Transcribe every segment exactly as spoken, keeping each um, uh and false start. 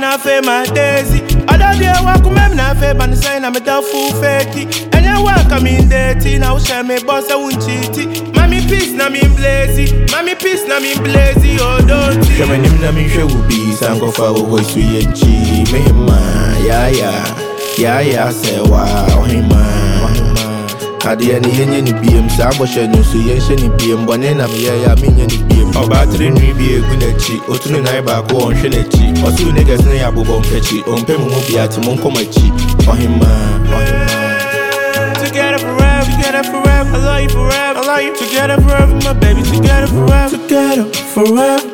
corner for my daisy. Other day walk with me na fe ban sign I'm a full fakey. And you walk I'm in dirty now share me boss I won't cheat. Mommy peace na me blazy. Mommy peace na me blazy. Oh don't see. Shame him na me show be sango fa wo su yenchi me ma ya ya ya ya se wa ohima. Kadi ani yenye ni biem sa boshe no su yenche ni biem bone na me ya ya me nye ni biem. Oba tiri ni bi egu n'echi otunu na iba ko on hwe n'echi. Osu niggas na ya bobo mpechi ompe mu mu bia ti mo nkomachi ohima ohima. Together forever, together forever, I love you forever, I love you. Together forever, my baby, together forever, together forever,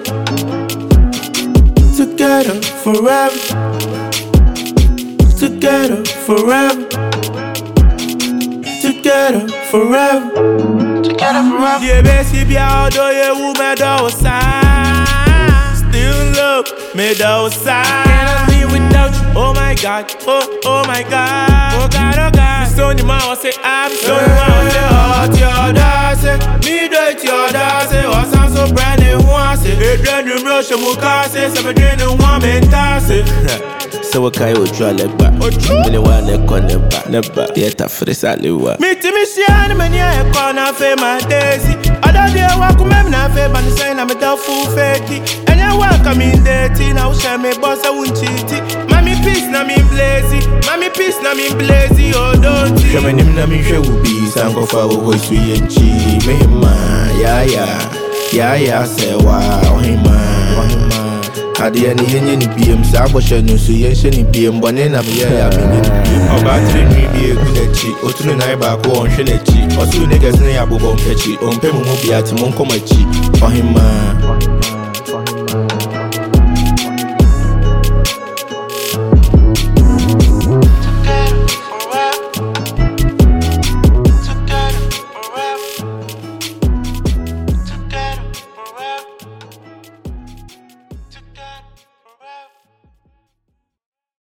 together forever, together forever, together forever, together forever. Yeah, baby, although you woman don't sign, still love me don't sign. Can't live without you. Oh my God, oh oh my God, oh God, oh God. Son you man say I'm son you man say hot your dance. Me do it your dance. Was I'm so brand new one say. Hey, brand new rush mu kase. Seven drink no one mentase. So what kind of draw leg back? Me want leg on the back, never. Yet I feel it's all over. Me to me see and me near corner for my daisy. Other day walk with me na fe ban sign I'm a full fakey. And you walk I'm in dirty now share me boss I won't cheat. Mommy peace na me blazy. Mommy peace na me blazy. Oh don't see. Shame him na me show be sango fa wo su yenchi me ma ya ya ya ya se wa ohima ohima. Kadi ani yenye ni biem sa boshe no su yenche ni biem bone na me ya ya me nye ni biem. Oba tiri ni bi egu n'echi otunu na iba ko on hwe n'echi. Osu niggas na ya bobo mpechi ompe mu mu bia ti mo nkomachi ohima.